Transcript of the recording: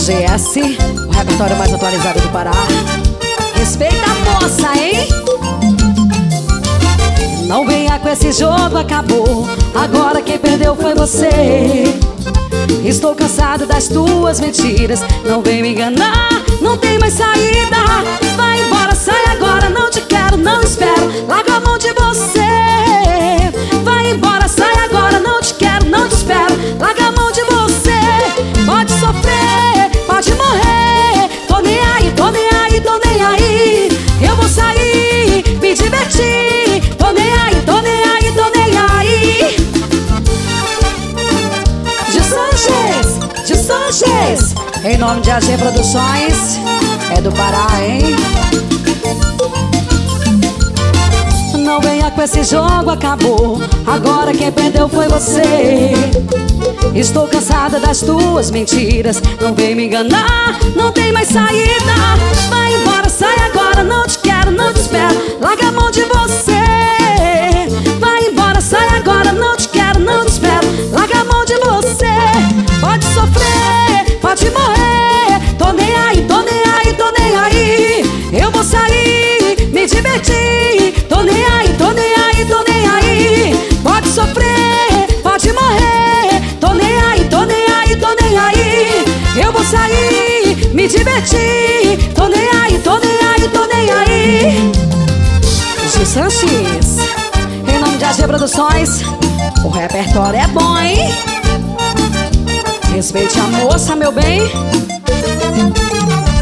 GS, o repertório mais atualizado do Pará. Respeita a moça, hein? Não venha com esse jogo, acabou. Agora quem perdeu foi você. Estou cansado das tuas mentiras. Não vem me enganar, não tem mais saída. Vai embora, sai agora, não te quero, não espero. Larga a mão de você. Vai embora, sai agora, não te quero, não te espero. Larga a mão de você. Pode sofrer, pode morrer. Tô nem aí, tô nem aí, tô nem aí. Eu vou sair, me divertir. Tô nem aí, tô nem aí, tô nem aí. De Sanches, em nome de AG Produções, é do Pará, hein? Não venha com esse jogo, acabou. Agora quem perdeu foi você. Estou cansada das tuas mentiras. Não vem me enganar, não tem mais saída. Vai embora, sai agora, não te quero, não te espero. Larga a mão de você. Vai embora, sai agora, não te quero, não te espero. Larga a mão de você. Pode sofrer, pode morrer. Tô nem aí, tô nem aí, tô nem aí. Eu vou sair, me divertir. Tô nem aí, tô nem aí, tô nem aí. Pode sofrer, pode morrer. Tô nem aí, tô nem aí, tô nem aí. Eu vou sair, me divertir. Tô nem aí, tô nem aí, tô nem aí. Gil Sanches, em nome de AG Produções, o repertório é bom, hein? Respeite a moça, meu bem.